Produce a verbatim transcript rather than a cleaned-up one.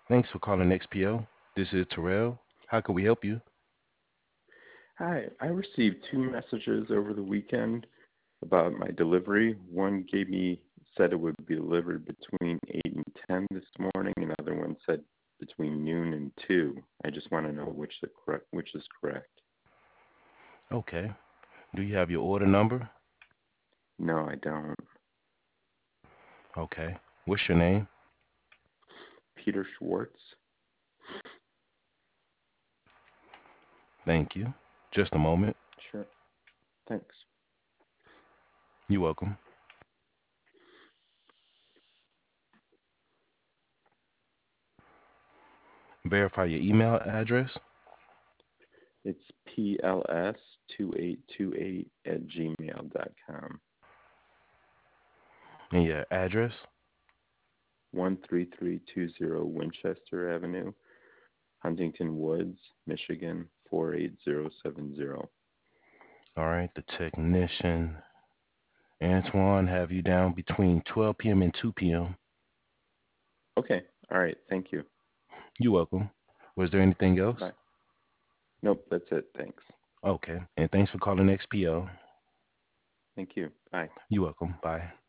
Thanks for calling X P O. This is Terrell. How can we help you? Hi, I received two messages over the weekend about my delivery. One gave me said it would be delivered between eight and ten this morning. Another one said between noon and two. I just want to know which the correct which is correct. Okay. Do you have your order number? No, I don't. Okay. What's your name? Peter Schwartz. Thank you. Just a moment. Sure. Thanks. You're welcome. Verify your email address It's P L S two eight two eight at gmail dot com. and your address. one three three two zero Winchester Avenue, Huntington Woods, Michigan four eight zero seven zero. All right. The technician, Antoine, have you down between twelve p m and two p m. Okay. All right. Thank you. You're welcome. Was there anything else? Bye. Nope, that's it. Thanks. Okay. And thanks for calling X P O. Thank you. Bye. You're welcome. Bye.